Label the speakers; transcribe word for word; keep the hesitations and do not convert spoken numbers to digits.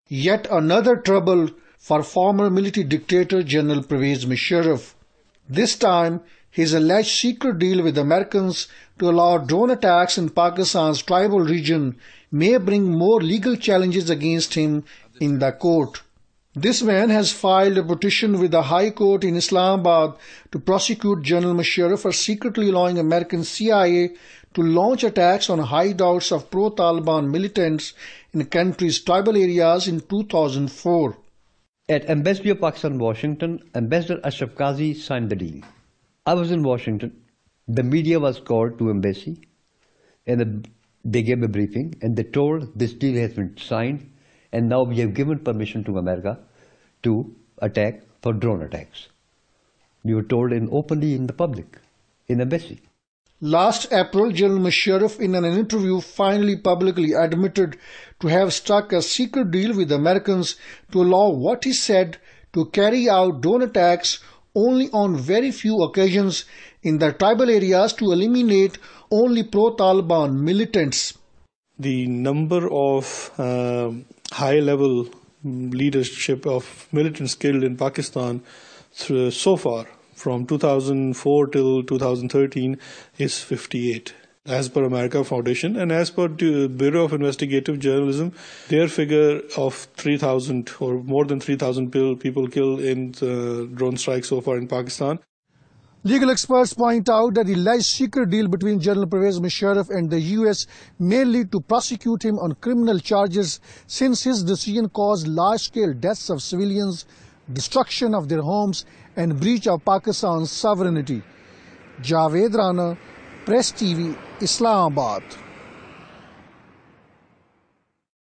Speaker 1: Yet another trouble for former military dictator General Pervez Musharraf. This time, his alleged secret deal with Americans to allow drone attacks in Pakistan's tribal region may bring more legal challenges against him in the court. This man has filed a petition with the High Court in Islamabad to prosecute General Musharraf for secretly allowing American C I A to launch attacks on hideouts of pro-Taliban militants in the country's tribal areas in two thousand four.
Speaker 2: At Embassy of Pakistan, Washington, Ambassador Ashraf Qazi signed the deal. I was in Washington. The media was called to embassy and they gave a briefing and they told this deal has been signed and now we have given permission to America to attack for drone attacks. We were told in openly in the public, in embassy.
Speaker 1: Last April, General Musharraf in an interview finally publicly admitted to have struck a secret deal with Americans to allow what he said to carry out drone attacks only on very few occasions in the tribal areas to eliminate only pro-Taliban militants.
Speaker 3: The number of uh, high-level leadership of militants killed in Pakistan through, so far from two thousand four till two thousand thirteen is fifty-eight. As per America Foundation and as per the Bureau of Investigative Journalism, their figure of three thousand or more than three thousand people killed in the drone strikes so far in Pakistan.
Speaker 1: Legal experts point out that the alleged secret deal between General Pervez Musharraf and the U S may lead to prosecute him on criminal charges since his decision caused large-scale deaths of civilians, destruction of their homes and breach of Pakistan's sovereignty. Javed Rana, Press T V, Islamabad.